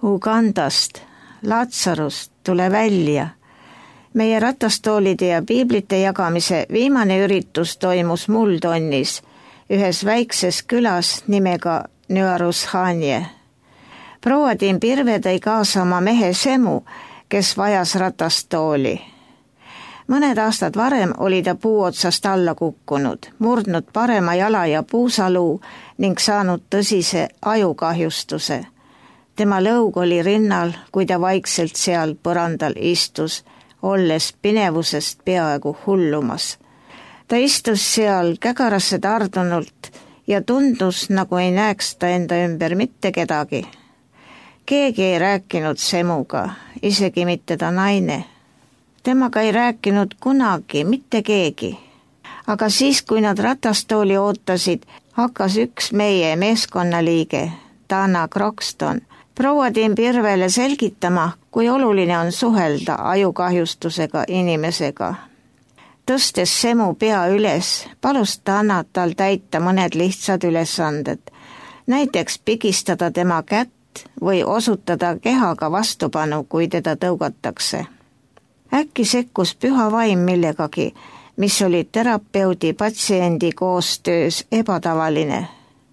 Ugandast, Lazarus, tule välja. Meie ratastoolide ja piiblite jagamise viimane üritus toimus Muldonis, ühes väikses külas nimega Nüarushanje. Proua Tim Pirve tõi kaasa oma mehe Semu, kes vajas ratastooli. Mõned aastad varem oli ta puu otsast alla kukkunud, murdnud parema jala ja puusaluu ning saanud tõsise ajukahjustuse. Tema lõug oli rinnal, kui ta vaikselt seal põrandal istus, olles pinevusest peaaegu hullumas. Ta istus seal kägarasse tardunult ja tundus, nagu ei näeks ta enda ümber mitte kedagi. Keegi ei rääkinud Semuga, isegi mitte ta naine. Temaga ei rääkinud kunagi mitte keegi. Aga siis, kui nad ratastooli ootasid, hakkas üks meie meeskonnaliige, Dana Croxton, proua Tim Pirvele selgitama, kui oluline on suhelda ajukahjustusega inimesega. Tõstes Semu pea üles, palus Dana tal täita mõned lihtsad ülesanded, näiteks pigistada tema kätt või osutada kehaga vastupanu, kui teda tõugatakse. Äkki sekkus püha vaim millegagi, mis oli terapeudi patsiendi koostöös ebatavaline.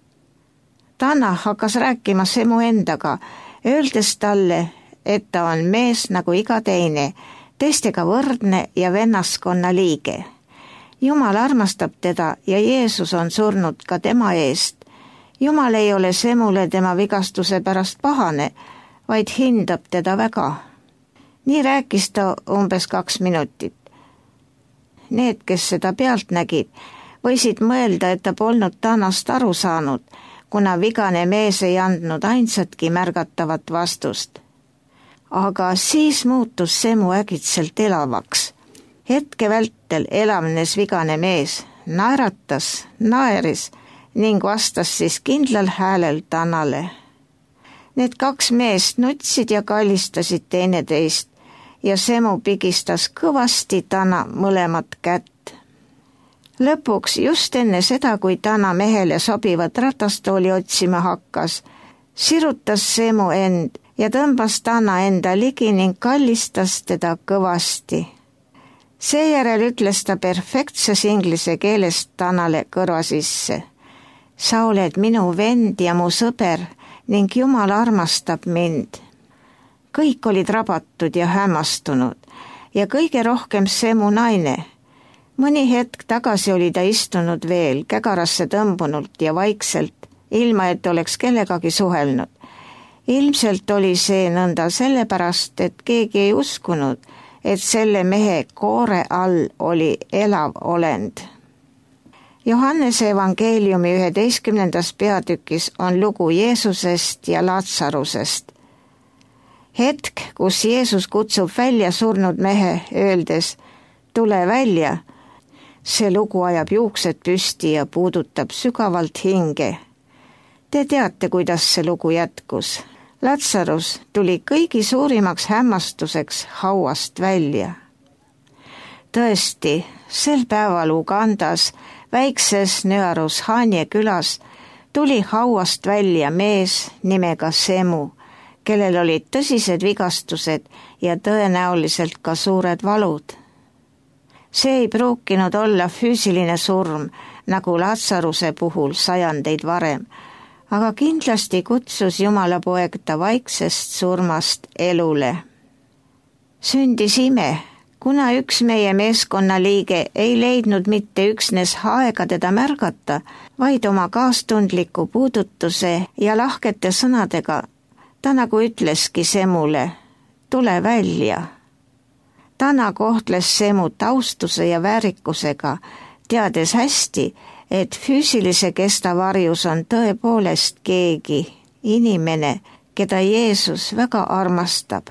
Dana hakkas rääkima Semu endaga, öeldes talle, et ta on mees nagu iga teine, teistega võrdne ja vennaskonna liige. Jumal armastab teda ja Jeesus on surnud ka tema eest. Jumal ei ole Semule tema vigastuse pärast pahane, vaid hindab teda väga. Nii rääkis ta umbes 2 minutit. Need, kes seda pealt nägid, võisid mõelda, et ta polnud Danast aru saanud, kuna vigane mees ei andnud ainsatki märgatavat vastust. Aga siis muutus Semu äkitselt elavaks. Hetke vältel elavnes vigane mees, naeratas, naeris ning vastas siis kindlal häälel Danale. Need 2 meest nutsid ja kallistasid teineteist ja Semu pigistas kõvasti Dana mõlemat kätt. Lõpuks, just enne seda, kui Dana mehele sobivat ratastooli otsima hakkas, sirutas Semu end ja tõmbas Dana enda ligi ning kallistas teda kõvasti. Seejärel ütles ta perfektses inglise keeles Danale kõrva sisse. Sa oled minu vend ja mu sõber ning Jumal armastab mind. Kõik olid rabatud ja hämmastunud ja kõige rohkem Semu naine. Mõni hetk tagasi oli ta istunud veel kägarasse tõmbunult ja vaikselt, ilma et oleks kellegagi suhelnud. Ilmselt oli see nõnda sellepärast, et keegi ei uskunud, et selle mehe koore all oli elav olend. Johannese evangeeliumi 11. peatükis on lugu Jeesusest ja Lazarusest. Hetk, kus Jeesus kutsub välja surnud mehe, öeldes, tule välja, see lugu ajab juuksed püsti ja puudutab sügavalt hinge. Te teate, kuidas see lugu jätkus. Lazarus tuli kõigi suurimaks hämmastuseks hauast välja. Tõesti, sel päeval Ugandas, väikses Nüarushanje külas, tuli hauast välja mees nimega Semu, kellel olid tõsised vigastused ja tõenäoliselt ka suured valud. See ei pruukinud olla füüsiline surm, nagu Lazaruse puhul sajandeid varem, aga kindlasti kutsus Jumala poeg ta vaiksest surmast elule. Sündis ime, kuna üks meie meeskonna liige ei leidnud mitte üksnes aega teda märgata, vaid oma kaastundliku puudutuse ja lahkete sõnadega, ta nagu ütleski Semule, tule välja. Dana kohtles Semut austuse ja väärikusega, teades hästi, et füüsilise kesta varjus on tõepoolest keegi, inimene, keda Jeesus väga armastab.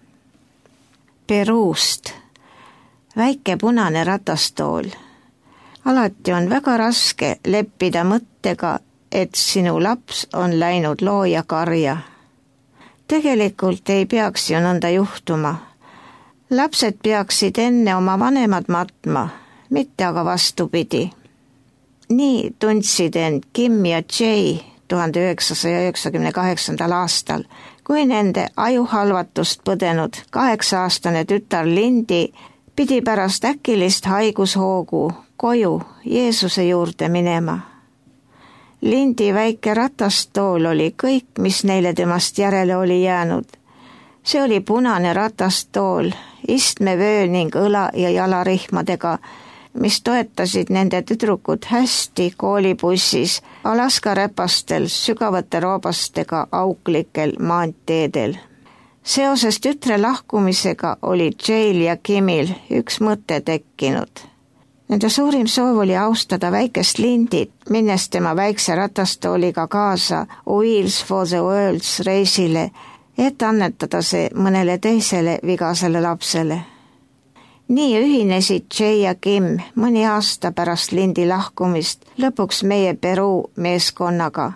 Peruust, väike punane ratastool. Alati on väga raske leppida mõttega, et sinu laps on läinud looja karja. Tegelikult ei peaks ju nõnda juhtuma. Lapsed peaksid enne oma vanemad matma, mitte aga vastupidi. Nii tundsid end Kim ja Jay 1998. aastal, kui nende ajuhalvatust põdenud 8-aastane tütar Lindi pidi pärast äkilist haigushoogu koju Jeesuse juurde minema. Lindi väike ratastool oli kõik, mis neile temast järele oli jäänud. See oli punane ratastool, istmevöö ning õla- ja jalarihmadega, mis toetasid nende tüdrukut hästi koolibussis Alaska räpastel sügavate roobastega auklikel maanteedel. Seoses tütre lahkumisega oli Jail ja Kimil üks mõte tekkinud. Nende suurim soov oli austada väikest Lindit, minnes tema väikse ratastooliga kaasa Wheels for the World's reisile, et annetada see mõnele teisele vigasele lapsele. Nii ühinesid Jay ja Kim mõni aasta pärast Lindi lahkumist lõpuks meie Peruu meeskonnaga.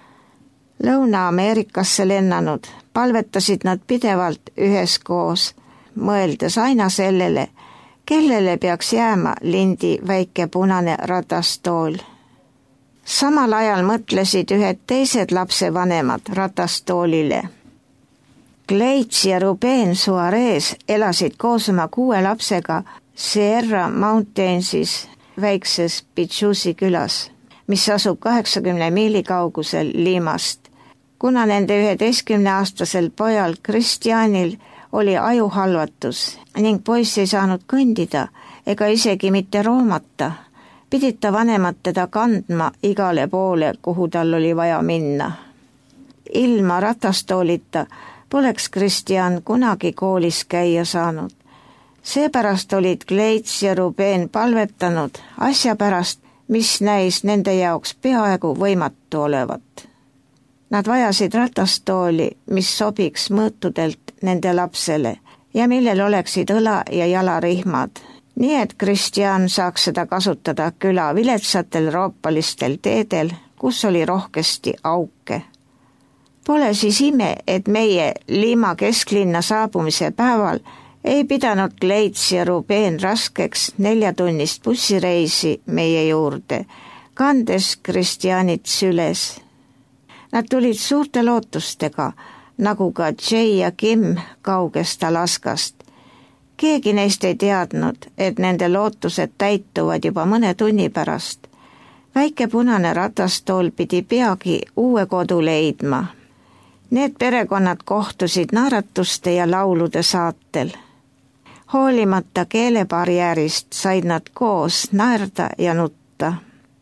Lõuna-Ameerikasse lennanud palvetasid nad pidevalt üheskoos, mõeldes aina sellele, kellele peaks jääma Lindi väike punane ratastool. Samal ajal mõtlesid ühed teised lapsevanemad ratastoolile. Gleits ja Ruben Suarez elasid koos oma 6 lapsega Sierra Mountainsis väikses Pichusi külas, mis asub 80 miili kaugusel Limast. Kuna nende 11-aastasel pojal Kristjanil oli ajuhalvatus ning poiss ei saanud kõndida ega isegi mitte roomata, pidid ta vanemad teda kandma igale poole, kuhu tal oli vaja minna. Ilma ratastoolita poleks Kristjan kunagi koolis käia saanud. Seepärast olid Gleits ja Ruben palvetanud asja pärast, mis näis nende jaoks peaaegu võimatu olevat. Nad vajasid ratastooli, mis sobiks mõõtudelt nende lapsele ja millel oleksid õla- ja jalarihmad, nii et Kristjan saaks seda kasutada küla viletsatel roopalistel teedel, kus oli rohkesti auke. Pole siis ime, et meie Lima kesklinna saabumise päeval ei pidanud Gleits ja Ruben raskeks 4-tunnist bussireisi meie juurde, kandes Kristjanit süles. Nad tulid suurte lootustega, nagu ka Jay ja Kim kaugest Alaskast. Keegi neist ei teadnud, et nende lootused täituvad juba mõne tunni pärast. Väike punane ratastool pidi peagi uue kodu leidma. Need perekonnad kohtusid naeratuste ja laulude saatel. Hoolimata keelebarjäärist said nad koos naerda ja nutta.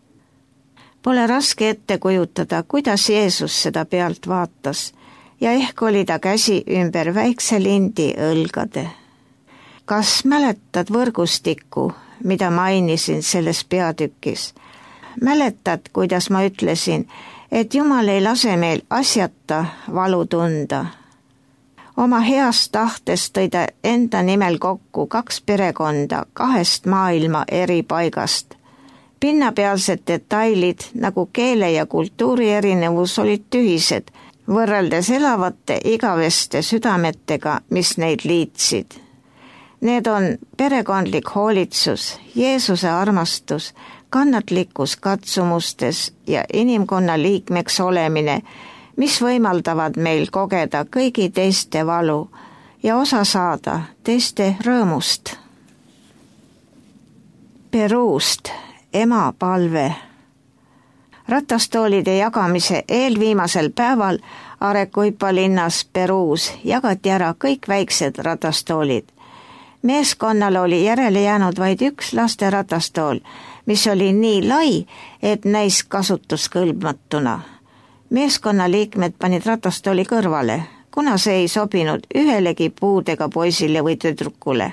Pole raske ette kujutada, kuidas Jeesus seda pealt vaatas ja ehk oli ta käsi ümber väikse Lindi õlgade. Kas mäletad võrgustikku, mida mainisin selles peatükis? Mäletad, kuidas ma ütlesin, et Jumal ei lase meil asjata valu tunda? Oma heast tahtes tõi ta enda nimel kokku 2 perekonda 2 maailma eri paigast. Pinnapealsed detailid nagu keele ja kultuuri erinevus olid tühised, võrreldes elavate igaveste südametega, mis neid liitsid. Need on perekondlik hoolitsus, Jeesuse armastus, kannatlikkus katsumustes ja inimkonna liikmeks olemine, mis võimaldavad meil kogeda kõigi teiste valu ja osa saada teiste rõõmust. Peruust ema palve. Ratastoolide jagamise eelviimasel päeval Arequipa linnas Peruus jagati ära kõik väiksed ratastoolid. Meeskonnal oli järele jäänud vaid 1 laste ratastool, mis oli nii lai, et näis kasutuskõlbmatuna. Meeskonna liikmed panid ratastooli kõrvale, kuna see ei sobinud ühelegi puudega poisile või tüdrukule.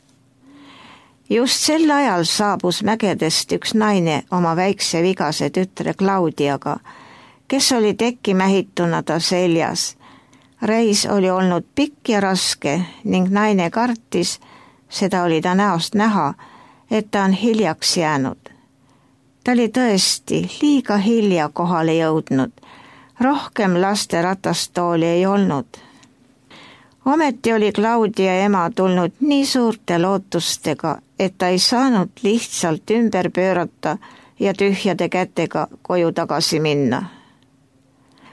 Just sel ajal saabus mägedest üks naine oma väikse vigase tütre Claudiaga, kes oli tekki mähituna ta seljas. Reis oli olnud pikk ja raske ning naine kartis, seda oli ta näost näha, et ta on hiljaks jäänud. Ta oli tõesti liiga hilja kohale jõudnud. Rohkem laste ratastooli ei olnud. Ometi oli Claudia ema tulnud nii suurte lootustega, et ta ei saanud lihtsalt ümber pöörata ja tühjade kätega koju tagasi minna.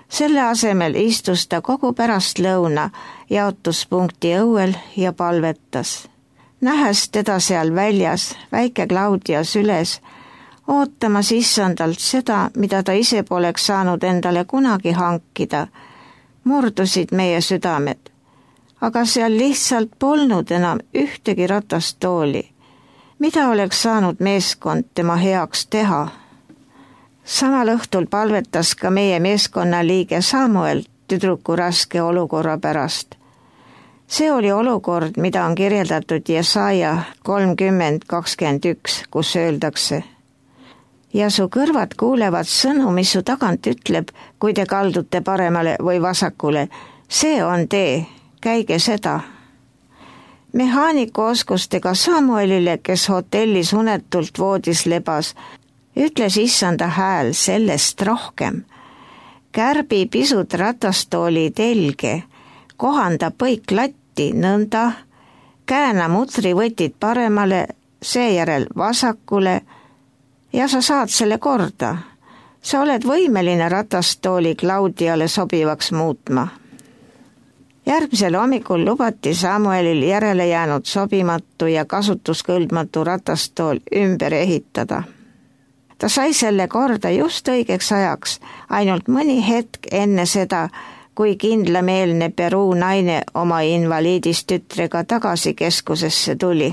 Selle asemel istus ta kogu pärastlõuna jaotuspunkti õuel ja palvetas. Nähes teda seal väljas, väike Claudia süles, ootamas issandalt seda, mida ta ise poleks saanud endale kunagi hankida, murdusid meie südamed. Aga seal lihtsalt polnud enam ühtegi ratastooli. Mida oleks saanud meeskond tema heaks teha? Samal õhtul palvetas ka meie meeskonna liige Samuel tüdruku raske olukorra pärast. See oli olukord, mida on kirjeldatud Jesaja 30:21, kus öeldakse: ja su kõrvad kuulevad sõnu, mis su tagant ütleb, kui te kaldute paremale või vasakule. See on tee, käige seda. Mehaaniku oskustega Samuelile, kes hotellis unetult voodis lebas, ütles issanda hääl sellest rohkem. Kärbi pisut ratastooli telge, kohanda põik latti nõnda, kääna mutrivõtid paremale, seejärel vasakule ja sa saad selle korda. Sa oled võimeline ratastooli Claudiale sobivaks muutma. Järgmisel hommikul lubati Samuelil järele jäänud sobimatu ja kasutuskõlbmatu ratastool ümber ehitada. Ta sai selle korda just õigeks ajaks, ainult mõni hetk enne seda, kui kindlameelne Peruu naine oma invaliidist tütrega tagasi keskusesse tuli.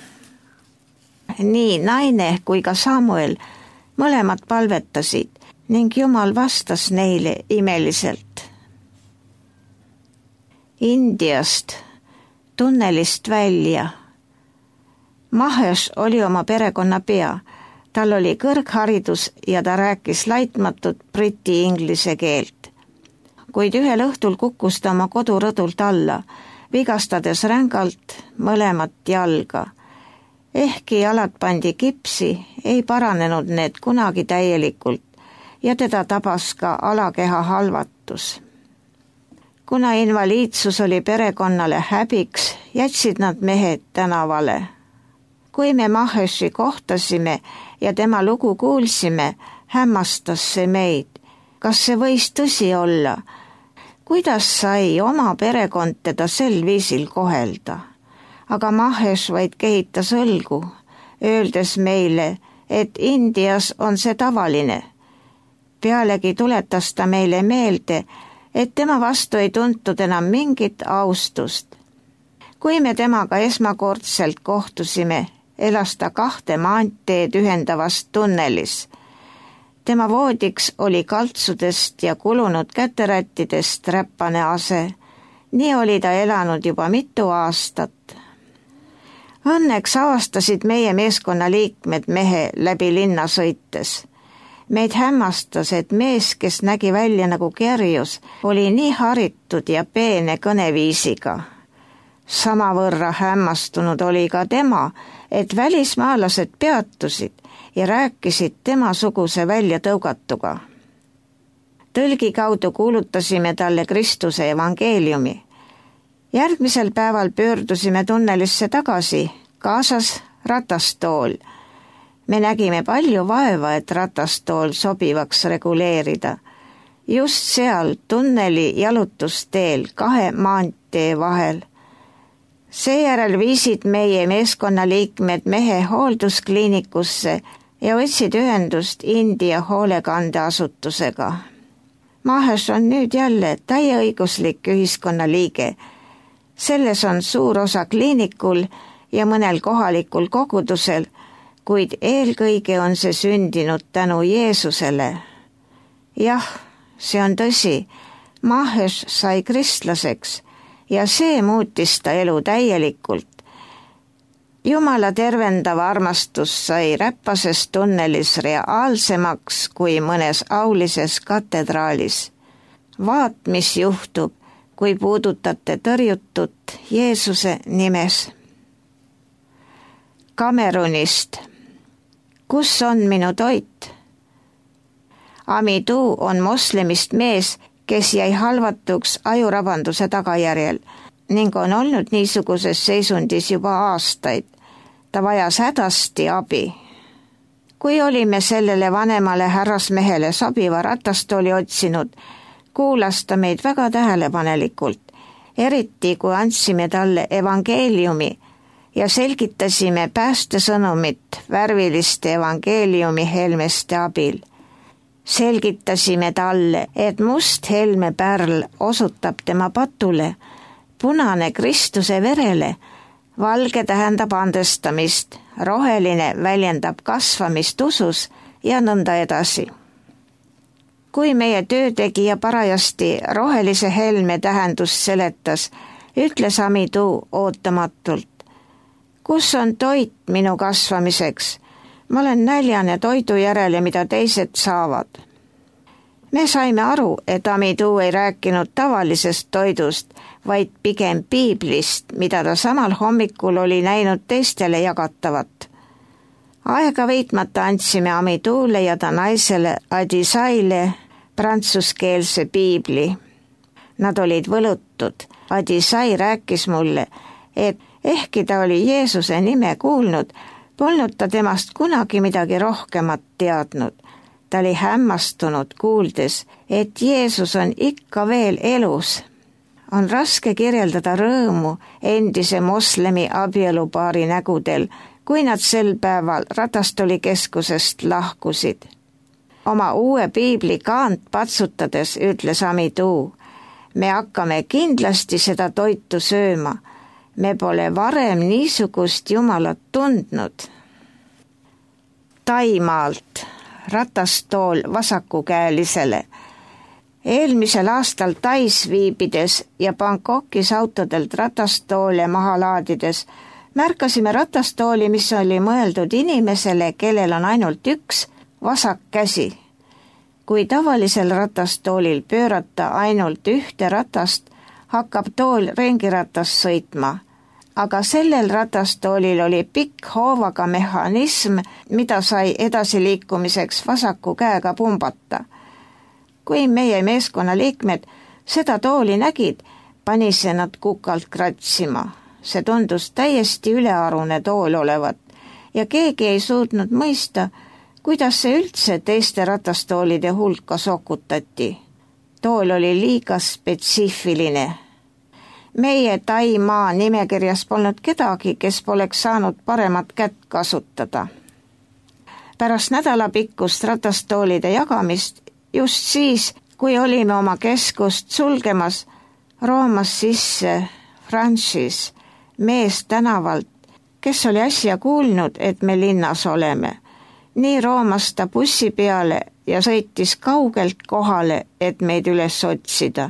Nii naine kui ka Samuel mõlemad palvetasid ning Jumal vastas neile imeliselt. Indiast, tunnelist välja. Mahesh oli oma perekonna pea. Tal oli kõrgharidus ja ta rääkis laitmatut briti-inglise keelt. Kuid ühel õhtul kukkus ta oma kodurõdult alla, vigastades rängalt mõlemat jalga. Ehkki jalad pandi kipsi, ei paranenud need kunagi täielikult ja teda tabas ka alakeha halvatus. Kuna invaliidsus oli perekonnale häbiks, jätsid nad mehed tänavale. Kui me Maheshi kohtasime ja tema lugu kuulsime, hämmastas see meid. Kas see võis tõsi olla? Kuidas sai oma perekond teda sel viisil kohelda? Aga Mahesh vaid kehitas õlgu, öeldes meile, et Indias on see tavaline. Pealegi tuletas ta meile meelde, et tema vastu ei tuntud enam mingit austust. Kui me temaga esmakordselt kohtusime, elas ta 2 maanteed ühendavast tunnelis. Tema voodiks oli kaltsudest ja kulunud käterättidest räppane ase. Nii oli ta elanud juba mitu aastat. Õnneks avastasid meie meeskonna liikmed mehe läbi linna sõites. Meid hämmastas, et mees, kes nägi välja nagu kerjus, oli nii haritud ja peene kõneviisiga. Samavõrra hämmastunud oli ka tema, et välismaalased peatusid ja rääkisid temasuguse väljatõugatuga. Tõlgi kaudu kuulutasime talle Kristuse evangeeliumi. Järgmisel päeval pöördusime tunnelisse tagasi, kaasas ratastool. Me nägime palju vaeva, et ratastool sobivaks reguleerida. Just seal tunneli jalutusteel 2 maantee vahel. Seejärel viisid meie meeskonna liikmed mehe hoolduskliinikusse ja võtsid ühendust India hoolekandeasutusega. Mahesh on nüüd jälle täieõiguslik ühiskonnaliige. Selles on suur osa kliinikul ja mõnel kohalikul kogudusel, kuid eelkõige on see sündinud tänu Jeesusele. Jah, see on tõsi, Mahesh sai kristlaseks ja see muutis ta elu täielikult. Jumala tervendav armastus sai räppases tunnelis reaalsemaks kui mõnes aulises katedraalis. Vaat, mis juhtub, kui puudutate tõrjutut Jeesuse nimes. Kamerunist. Kus on minu toit? Amidu on moslemist mees, kes jäi halvatuks ajurabanduse tagajärjel ning on olnud niisuguses seisundis juba aastaid. Ta vajas hädasti abi. Kui olime sellele vanemale härrasmehele sobiva ratastooli otsinud, kuulas ta meid väga tähelepanelikult, eriti kui andsime talle evangeeliumi ja selgitasime päästesõnumit värviliste evangeeliumi helmeste abil. Selgitasime talle, et must helmepärl osutab tema patule, punane Kristuse verele, valge tähendab andestamist, roheline väljendab kasvamist usus ja nõnda edasi. Kui meie töötegija parajasti rohelise helme tähendust seletas, ütles Amidu ootamatult: kus on toit minu kasvamiseks? Ma olen näljane toidu järele, mida teised saavad. Me saime aru, et Amidu ei rääkinud tavalisest toidust, vaid pigem piiblist, mida ta samal hommikul oli näinud teistele jagatavat. Aega veetmata andsime Amidule ja ta naisele Adisaile prantsuskeelse piibli. Nad olid võlutud. Adisai rääkis mulle, et ehkki ta oli Jeesuse nime kuulnud, polnud ta temast kunagi midagi rohkemat teadnud. Ta oli hämmastunud kuuldes, et Jeesus on ikka veel elus. On raske kirjeldada rõõmu endise moslemi abielupaari nägudel, kui nad sel päeval ratastoolikeskusest lahkusid. Oma uue piibli kaant patsutades ütles Amidu: me hakkame kindlasti seda toitu sööma. Me pole varem niisugust Jumalat tundnud. Taimaalt ratastool vasakukäelisele. Eelmisel aastal Tais viibides ja Bangkokis autodelt ratastoole maha laadides märkasime ratastooli, mis oli mõeldud inimesele, kellel on ainult üks vasak käsi. Kui tavalisel ratastoolil pöörata ainult ühte ratast, hakkab tool ringiratast sõitma. Aga sellel ratastoolil oli pikk hoovaga mehhanism, mida sai edasiliikumiseks vasaku käega pumbata. Kui meie meeskonna liikmed seda tooli nägid, pani see nad kukalt kratsima. See tundus täiesti ülearune tool olevat ja keegi ei suutnud mõista, kuidas see üldse teiste ratastoolide hulka sokutati. Tool oli liiga spetsiifiline. Meie Taimaa nimekirjas polnud kedagi, kes poleks saanud paremat kätt kasutada. Pärast nädalapikkust ratastoolide jagamist, just siis, kui olime oma keskust sulgemas, roomas sisse Francis, mees tänavalt, kes oli äsja kuulnud, et me linnas oleme. Nii roomas ta bussi peale ja sõitis kaugelt kohale, et meid üles otsida.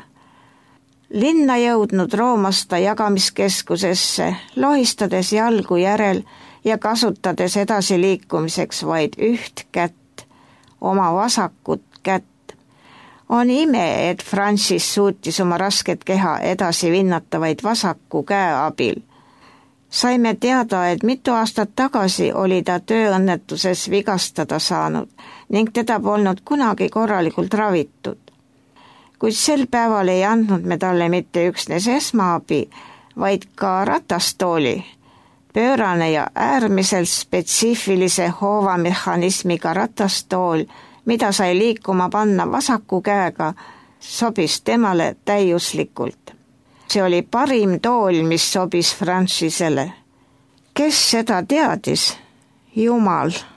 Linna jõudnud roomas ta jagamiskeskusesse, lohistades jalgu järel ja kasutades edasiliikumiseks vaid üht kätt, oma vasakut kätt. On ime, et Francis suutis oma rasket keha edasi vinnata vaid vasaku käe abil. Saime teada, et mitu aastat tagasi oli ta tööõnnetuses vigastada saanud ning teda polnud kunagi korralikult ravitud. Kuid sel päeval ei andnud me talle mitte üksnes esmaabi, vaid ka ratastooli. Pöörane ja äärmiselt spetsiifilise hoovamehhanismiga ratastool, mida sai liikuma panna vasaku käega, sobis temale täiuslikult. See oli parim tool, mis sobis Francisele. Kes seda teadis? Jumal.